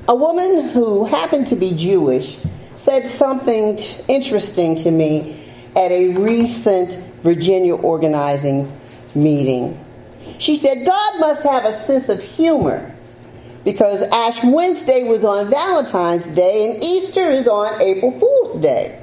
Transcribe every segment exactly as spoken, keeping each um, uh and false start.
A woman who happened to be Jewish said something t- interesting to me at a recent Virginia organizing meeting. She said, God must have a sense of humor because Ash Wednesday was on Valentine's Day and Easter is on April Fool's Day.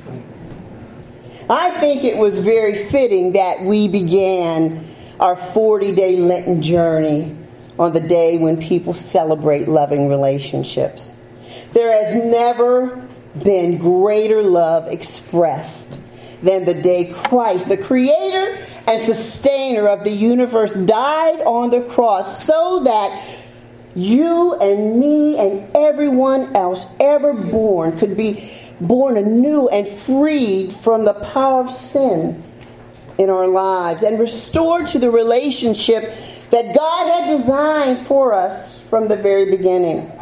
I think it was very fitting that we began our forty-day Lenten journey on the day when people celebrate loving relationships. There has never been greater love expressed than the day Christ, the creator and sustainer of the universe, died on the cross so that you and me and everyone else ever born could be born anew and freed from the power of sin in our lives and restored to the relationship that God had designed for us from the very beginning.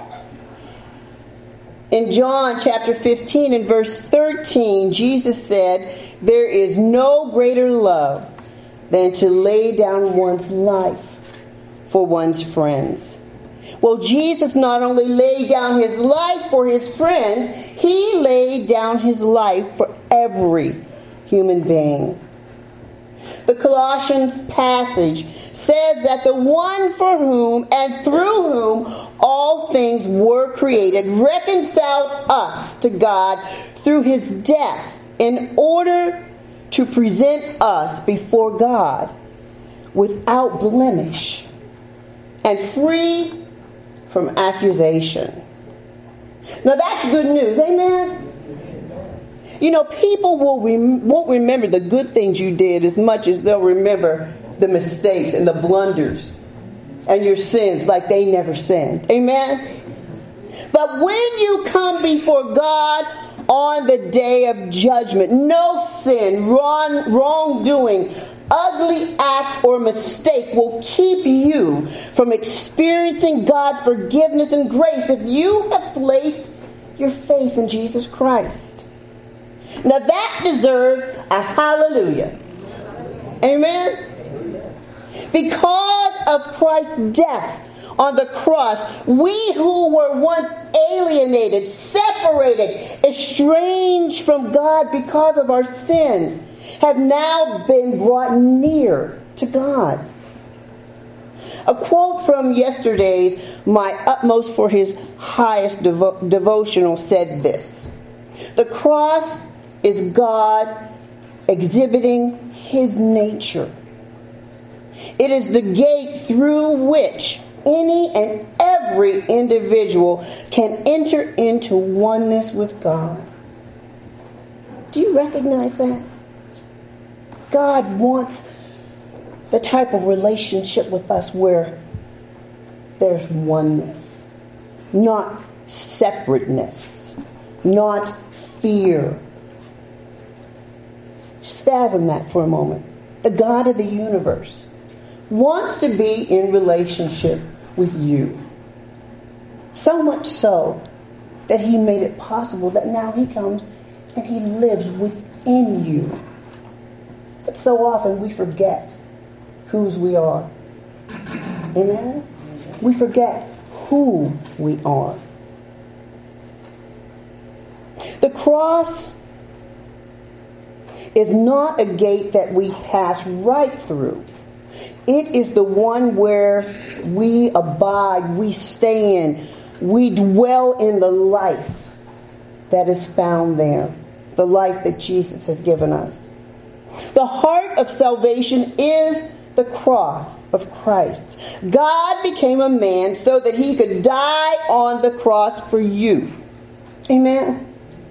In John chapter fifteen and verse thirteen, Jesus said, there is no greater love than to lay down one's life for one's friends. Well, Jesus not only laid down his life for his friends, he laid down his life for every human being. The Colossians passage says that the one for whom and through whom all things were created reconciled us to God through his death in order to present us before God without blemish and free from accusation. Now that's good news, amen? You know, people will rem- won't remember the good things you did as much as they'll remember the mistakes and the blunders and your sins like they never sinned. Amen? But when you come before God on the day of judgment, no sin, wrong, wrongdoing, ugly act or mistake will keep you from experiencing God's forgiveness and grace if you have placed your faith in Jesus Christ. Now that deserves a hallelujah. Amen? Because of Christ's death on the cross, we who were once alienated, separated, estranged from God because of our sin, have now been brought near to God. A quote from yesterday's My Utmost for His Highest devo- devotional said this: the cross is God exhibiting his nature. It is the gate through which any and every individual can enter into oneness with God. Do you recognize that? God wants the type of relationship with us where there's oneness, not separateness, not fear. Just fathom that for a moment. The God of the universe wants to be in relationship with you. So much so that he made it possible that now he comes and he lives within you. But so often we forget whose we are. Amen? We forget who we are. The cross is not a gate that we pass right through. It is the one where we abide, we stay in, we dwell in the life that is found there, the life that Jesus has given us. The heart of salvation is the cross of Christ. God became a man so that he could die on the cross for you. Amen.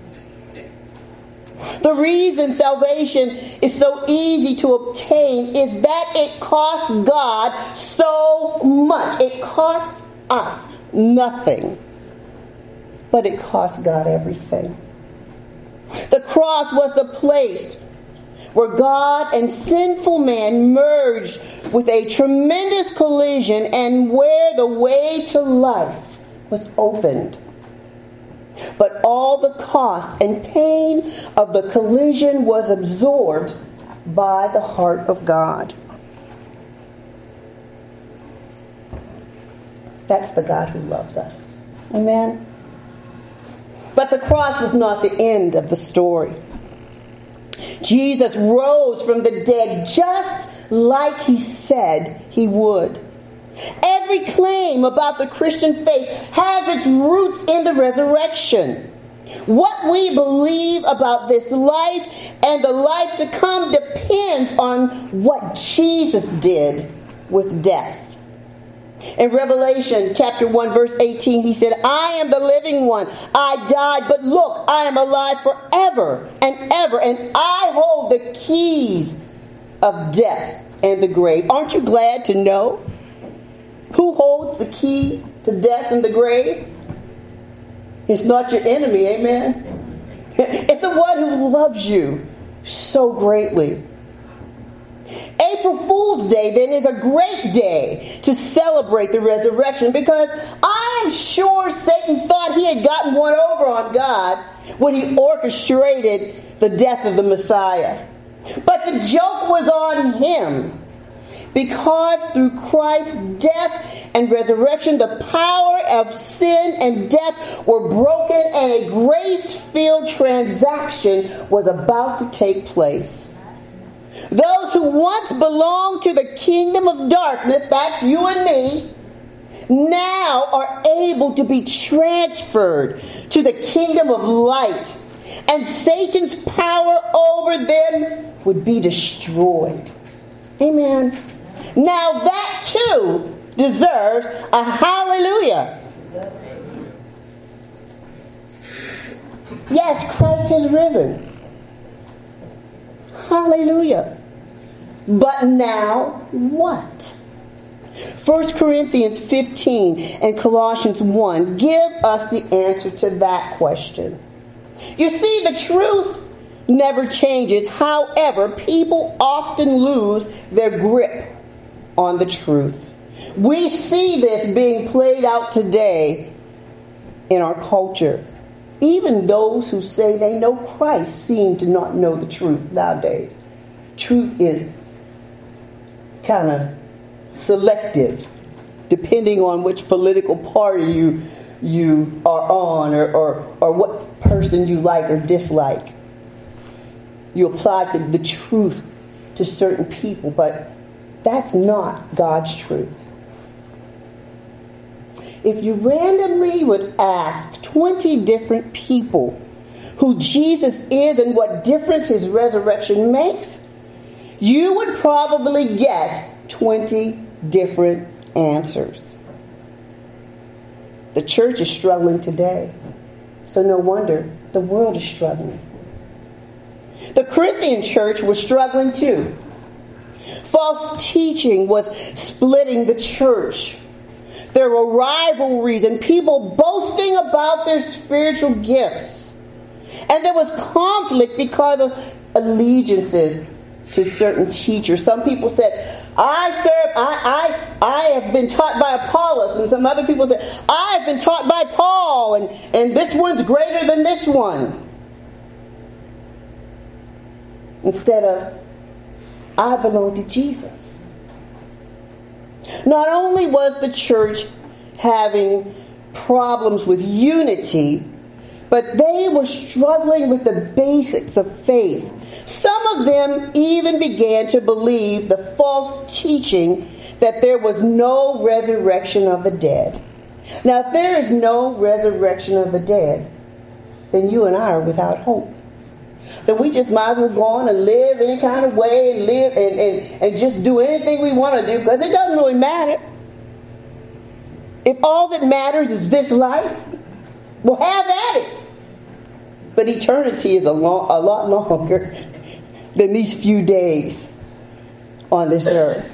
The reason salvation is so easy to obtain is that it costs God so much. It costs us nothing, but it costs God everything. The cross was the place where God and sinful man merged with a tremendous collision and where the way to life was opened. But all the cost and pain of the collision was absorbed by the heart of God. That's the God who loves us. Amen. But the cross was not the end of the story. Jesus rose from the dead just like he said he would. Every claim about the Christian faith has its roots in the resurrection. What we believe about this life and the life to come depends on what Jesus did with death. In Revelation chapter one verse eighteen, he said, I am the living one. I died, but look, I am alive forever and ever, and I hold the keys of death and the grave. Aren't you glad to know who holds the keys to death and the grave? It's not your enemy, amen? It's the one who loves you so greatly. April Fool's Day, then, is a great day to celebrate the resurrection, because I am sure Satan thought he had gotten one over on God when he orchestrated the death of the Messiah. But the joke was on him, because through Christ's death and resurrection, the power of sin and death were broken, and a grace-filled transaction was about to take place. Those who once belonged to the kingdom of darkness, that's you and me, now are able to be transferred to the kingdom of light, and Satan's power over them would be destroyed. Amen. Now that too deserves a hallelujah. Yes, Christ has risen. Hallelujah. But now what? First Corinthians fifteen and Colossians one give us the answer to that question. You see, the truth never changes. However, people often lose their grip on the truth. We see this being played out today in our culture. Even those who say they know Christ seem to not know the truth nowadays. Truth is kind of selective, depending on which political party you you are on, or, or, or what person you like or dislike. You apply the, the truth to certain people, but that's not God's truth. If you randomly would ask twenty different people who Jesus is and what difference his resurrection makes, you would probably get twenty different answers. The church is struggling today, so no wonder the world is struggling. The Corinthian church was struggling too. False teaching was splitting the church. There were rivalries and people boasting about their spiritual gifts. And there was conflict because of allegiances to certain teachers. Some people said, I serve, I, I, I have been taught by Apollos. And some other people said, I have been taught by Paul, and, and this one's greater than this one. Instead of, I belong to Jesus. Not only was the church having problems with unity, but they were struggling with the basics of faith. Some of them even began to believe the false teaching that there was no resurrection of the dead. Now, if there is no resurrection of the dead, then you and I are without hope. Then we just might as well go on and live any kind of way and live and, and, and just do anything we want to do, because it doesn't really matter. If all that matters is this life, well, have at it. But eternity is a, long, a lot longer than these few days on this earth.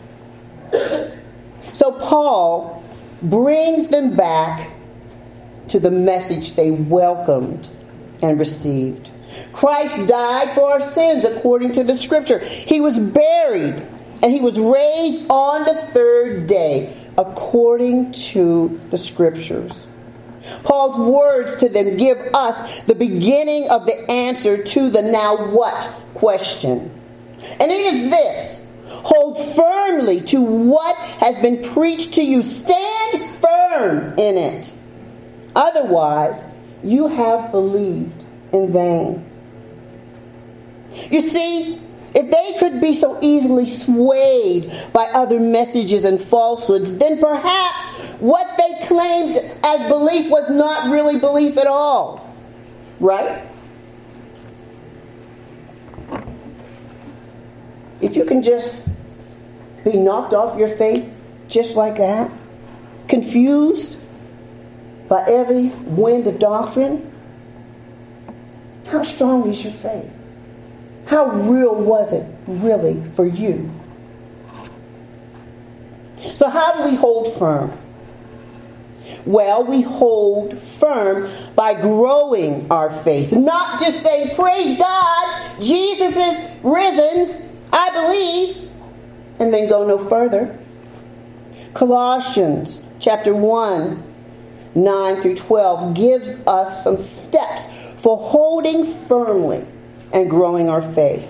So Paul brings them back to the message they welcomed and received. Christ died for our sins according to the scripture. He was buried and he was raised on the third day according to the scriptures. Paul's words to them give us the beginning of the answer to the now what question. And it is this: hold firmly to what has been preached to you. Stand firm in it. Otherwise, you have believed in vain. You see, if they could be so easily swayed by other messages and falsehoods, then perhaps what they claimed as belief was not really belief at all. Right? If you can just be knocked off your faith just like that, confused by every wind of doctrine, how strong is your faith? How real was it really for you? So how do we hold firm? Well, we hold firm by growing our faith. Not just saying, praise God, Jesus is risen, I believe, and then go no further. Colossians chapter one, nine through twelve gives us some steps for holding firmly and growing our faith.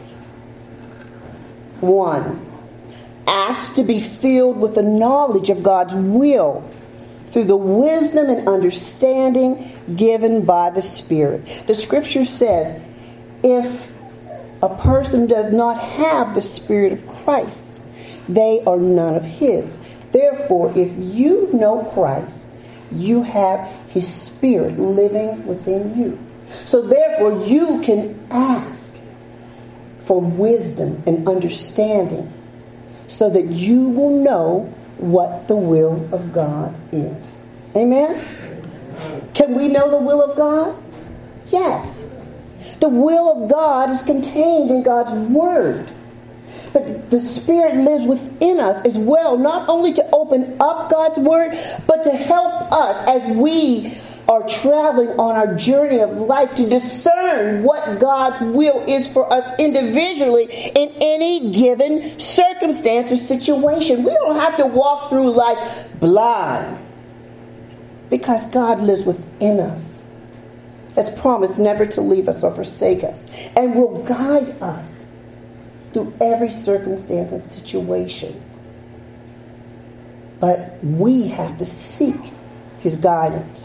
One, ask to be filled with the knowledge of God's will through the wisdom and understanding given by the Spirit. The scripture says, if a person does not have the Spirit of Christ, they are none of His. Therefore, if you know Christ, you have His Spirit living within you. So therefore, you can ask for wisdom and understanding so that you will know what the will of God is. Amen? Can we know the will of God? Yes. The will of God is contained in God's Word. But the Spirit lives within us as well, not only to open up God's Word, but to help us as we are traveling on our journey of life to discern what God's will is for us individually in any given circumstance or situation. We don't have to walk through life blind because God lives within us, has promised never to leave us or forsake us, and will guide us through every circumstance and situation. But we have to seek His guidance.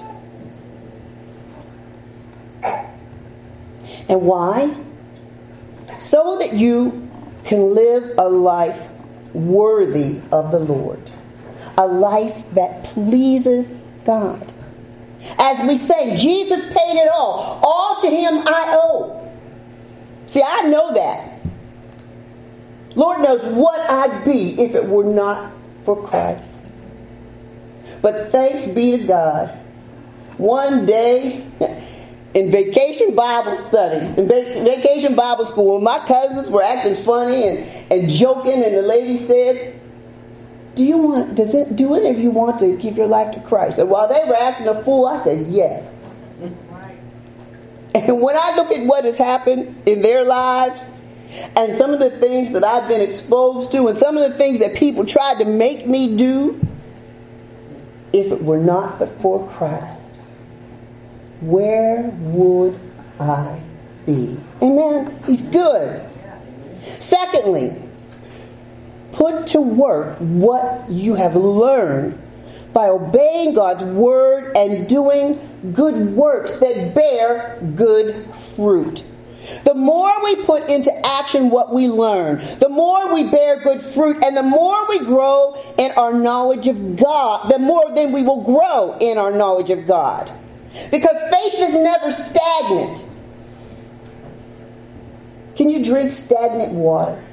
And why? So that you can live a life worthy of the Lord. A life that pleases God. As we say, Jesus paid it all. All to Him I owe. See, I know that. Lord knows what I'd be if it were not for Christ. But thanks be to God. One day, in vacation Bible study, in vacation Bible school, when my cousins were acting funny and, and joking, and the lady said, Do you want, does it, do any of you want to give your life to Christ? And while they were acting a fool, I said, yes. And when I look at what has happened in their lives, and some of the things that I've been exposed to, and some of the things that people tried to make me do, if it were not but for Christ, where would I be? Amen. He's good. Secondly, put to work what you have learned by obeying God's word and doing good works that bear good fruit. The more we put into action what we learn, the more we bear good fruit, and the more we grow in our knowledge of God, the more then we will grow in our knowledge of God. Because faith is never stagnant. Can you drink stagnant water?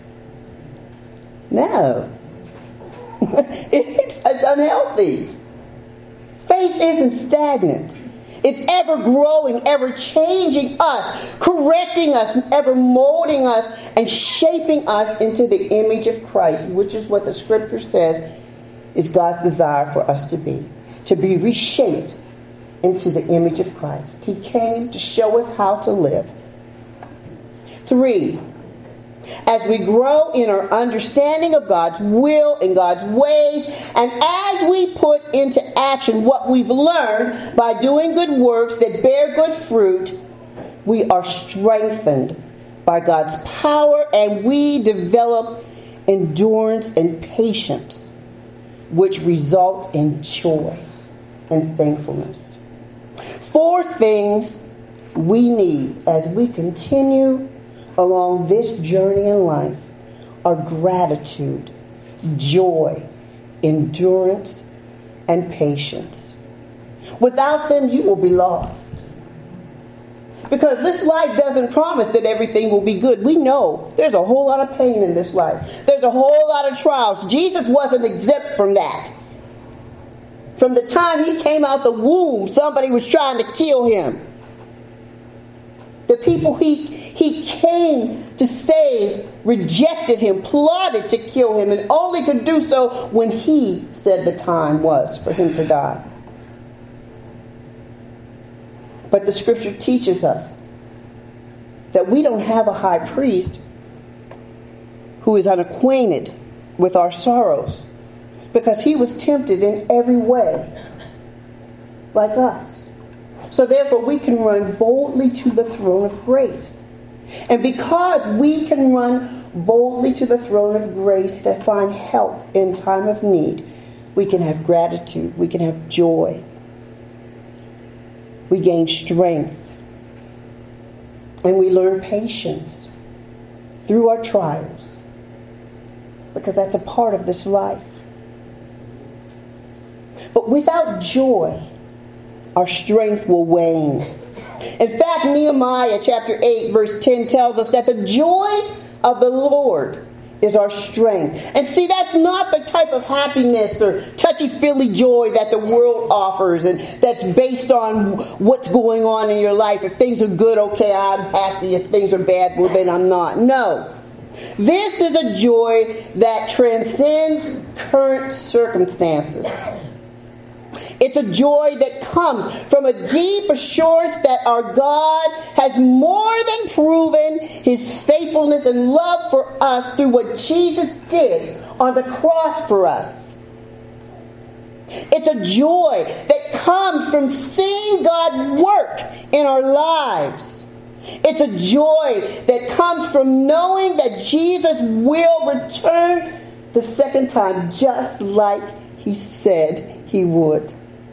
No. it's, it's unhealthy. Faith isn't stagnant. It's ever growing, ever changing us, correcting us, ever molding us, and shaping us into the image of Christ, which is what the scripture says is God's desire for us to be. To be reshaped into the image of Christ. He came to show us how to live. Three, as we grow in our understanding of God's will and God's ways, and as we put into action what we've learned by doing good works that bear good fruit, we are strengthened by God's power, and we develop endurance and patience, which result in joy and thankfulness. Four things we need as we continue along this journey in life are gratitude, joy, endurance, and patience. Without them, you will be lost. Because this life doesn't promise that everything will be good. We know there's a whole lot of pain in this life. There's a whole lot of trials. Jesus wasn't exempt from that. From the time he came out the womb, somebody was trying to kill him. The people he, he came to save rejected him, plotted to kill him, and only could do so when he said the time was for him to die. But the scripture teaches us that we don't have a high priest who is unacquainted with our sorrows, because he was tempted in every way like us. So therefore we can run boldly to the throne of grace. And because we can run boldly to the throne of grace to find help in time of need, we can have gratitude, we can have joy. We gain strength, and we learn patience through our trials, because that's a part of this life. But without joy, our strength will wane. In fact, Nehemiah chapter eight verse ten tells us that the joy of the Lord is our strength. And see, that's not the type of happiness or touchy-feely joy that the world offers, and that's based on what's going on in your life. If things are good, okay, I'm happy. If things are bad, well, then I'm not. No. This is a joy that transcends current circumstances. It's a joy that comes from a deep assurance that our God has more than proven his faithfulness and love for us through what Jesus did on the cross for us. It's a joy that comes from seeing God work in our lives. It's a joy that comes from knowing that Jesus will return the second time, just like he said he would.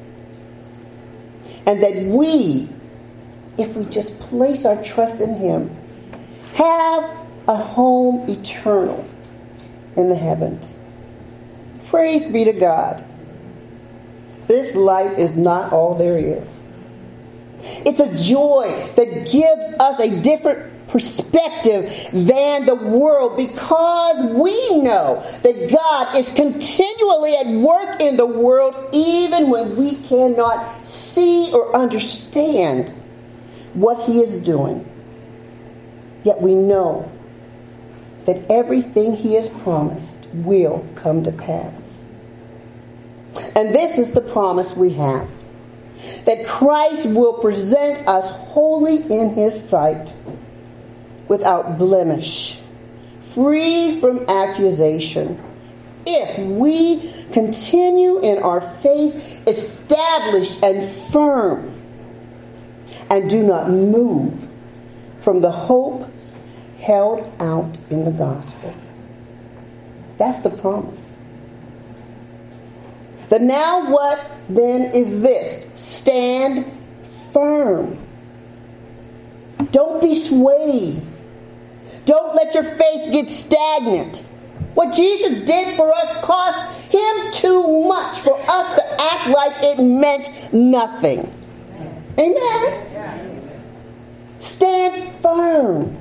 And that we, if we just place our trust in him, have a home eternal in the heavens. Praise be to God. This life is not all there is. It's a joy that gives us a different perspective than the world, because we know that God is continually at work in the world even when we cannot see or understand what he is doing. Yet we know that everything he has promised will come to pass. And this is the promise we have, that Christ will present us holy in his sight, without blemish, free from accusation, if we continue in our faith, established and firm, and do not move from the hope held out in the gospel. That's the promise. The now what then is this: stand firm. Don't be swayed. Don't let your faith get stagnant. What Jesus did for us cost him too much for us to act like it meant nothing. Amen? Stand firm.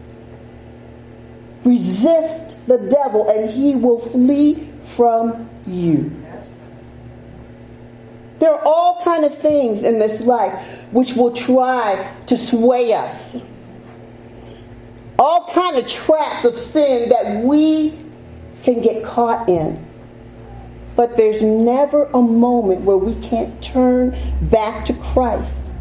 Resist the devil and he will flee from you. There are all kinds of things in this life which will try to sway us. All kinds of traps of sin that we can get caught in. But there's never a moment where we can't turn back to Christ.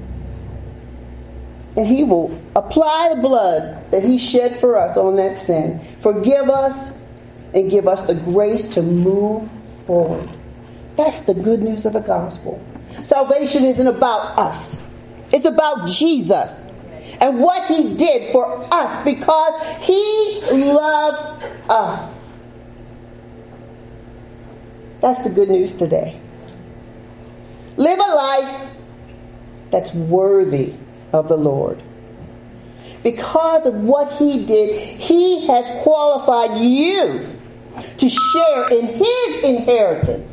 And he will apply the blood that he shed for us on that sin, forgive us, and give us the grace to move forward. That's the good news of the gospel. Salvation isn't about us. It's about Jesus and what he did for us, because he loved us. That's the good news today. Live a life that's worthy of the Lord. Because of what he did, he has qualified you to share in his inheritance.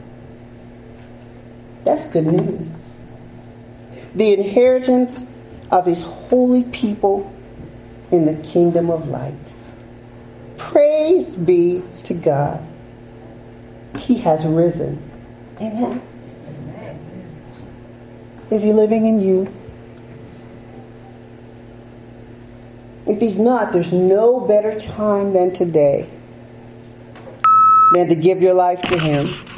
That's good news. The inheritance of his holy people in the kingdom of light. Praise be to God. He has risen. Amen. Is he living in you? If he's not, there's no better time than today than to give your life to him.